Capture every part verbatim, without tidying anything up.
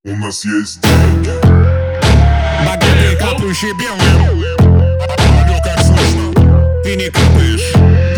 У нас есть деньги. Богатые, капающие белым. Ну как слышно? Ты не капаешь.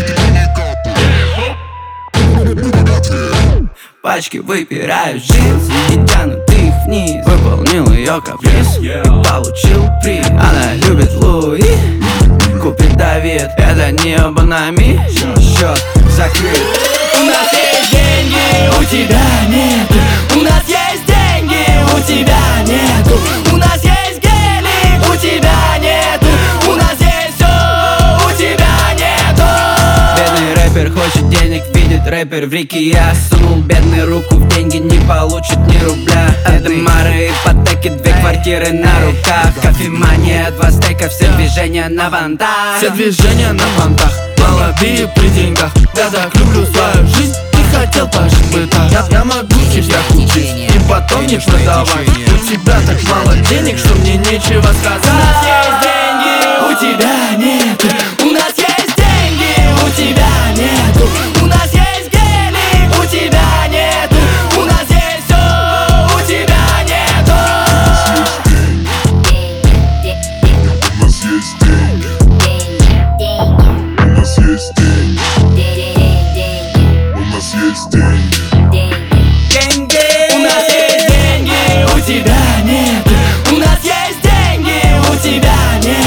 Пачки выпираю джинс и тянут их вниз. Выполнил ее каприз и получил приз. Она любит Луи, купит Давид. Это не абонами, счет закрыт. У нас есть деньги, у тебя нет. У нас есть деньги, у тебя нет. У нас есть гелик, у тебя нет. У нас есть все, у тебя нет. Бедный рэпер хочет денег, видит рэпер в реке. Я сунул бедный руку в деньги, не получит ни рубля. Это мары, ипотеки, две квартиры на руках. Кофемания, два стейка, все движения на вантах. Все движения на вантах, молодые при деньгах. Я так люблю свою жизнь и хотел пожить бы так. Я, я могу тебя купить и потом не продавать. У тебя так мало денег, что мне нечего сказать. У нас есть деньги, у тебя нет. У нас есть деньги, у тебя нет. У нас есть гелик, у тебя нет. У нас есть все, у тебя нет. У нас есть деньги. У нас есть деньги. У нас есть деньги. Деньги. У нас есть деньги, у тебя нет. У нас есть деньги, у тебя нет.